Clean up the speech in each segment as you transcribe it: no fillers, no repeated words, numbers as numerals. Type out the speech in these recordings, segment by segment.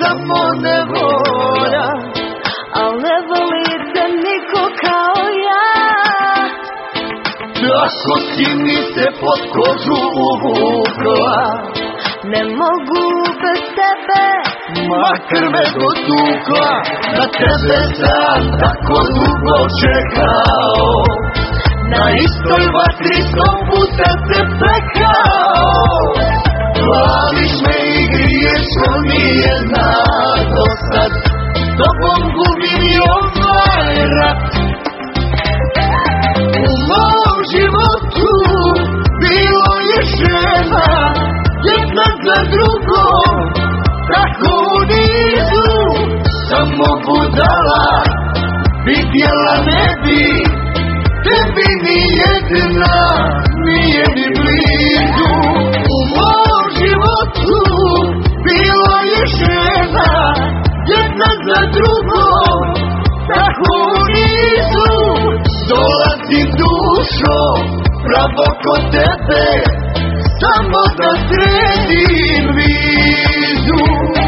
samo nevolja, al ne volite niko kao ja. Tako si mi se pod kožu uvukla, ne mogu bez tebe, makar me dotukla. Na tebe sam tako dugo čekao, na istoj vatri 100 puta se pekao. Plaviš me i griješ, ko nije znao sad, s tobom gubim i ovaj rat. U mom životu bilo je žena, jedna za drugom, tako u nizu. Samo budala vidjela ne bi, tebi ni jedna nije ni blizu. U mom životu bilo je žena, jedna za drugom, tako u nizu. Dolazim dušo, pravo kod tebe, samo da sredim vizu.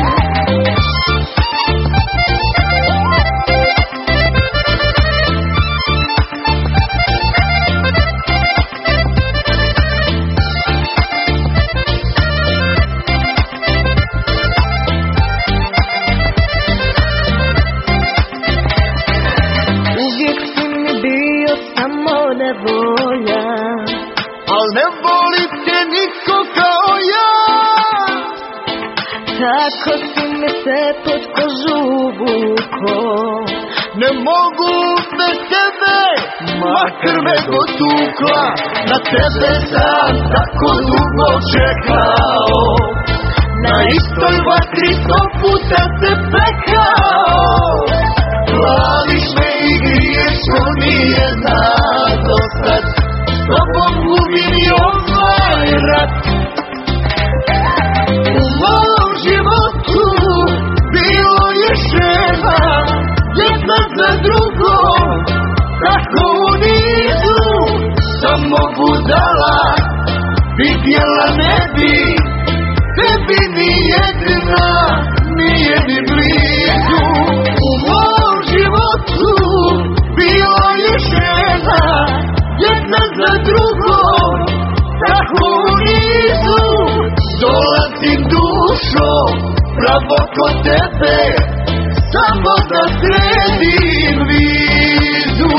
Nevolja, al ne volite niko kao ja. Tako si mi se pod kožu vuko, ne mogu bez tebe, makar me dotukla. Na tebe sam tako dugo čekao, na istoj vatri 100 puta se pekao. Plaviš me i griješ, ko nije znao sad, s tobom gubim i ovaj rat. U mom životu bilo je žena, jedna za drugom, tako u nizu. Samo budala vidjela ne bi, tebi ni jedna nije ni blizu. U mom životu bilo je žena, jedna za drugom, tako u nizu. Dolazim dušo, pravo kod tebe, samo da sredim vizu.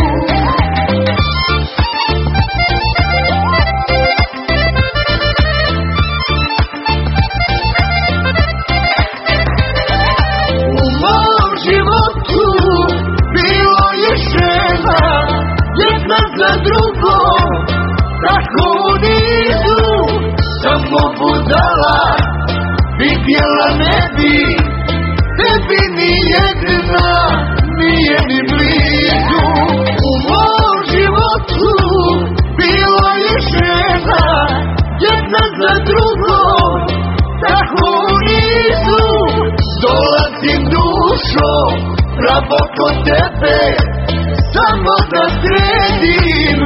U mom životu bilo je žena, jedna za drugom, tako u nizu. Samo budala vidjela ne bi, tebi ni jedna nije ni blizu. U mom životu bilo je žena, jedna za drugom, tako u nizu. Dolazim dušo, pravo kod tebe, samo da sredim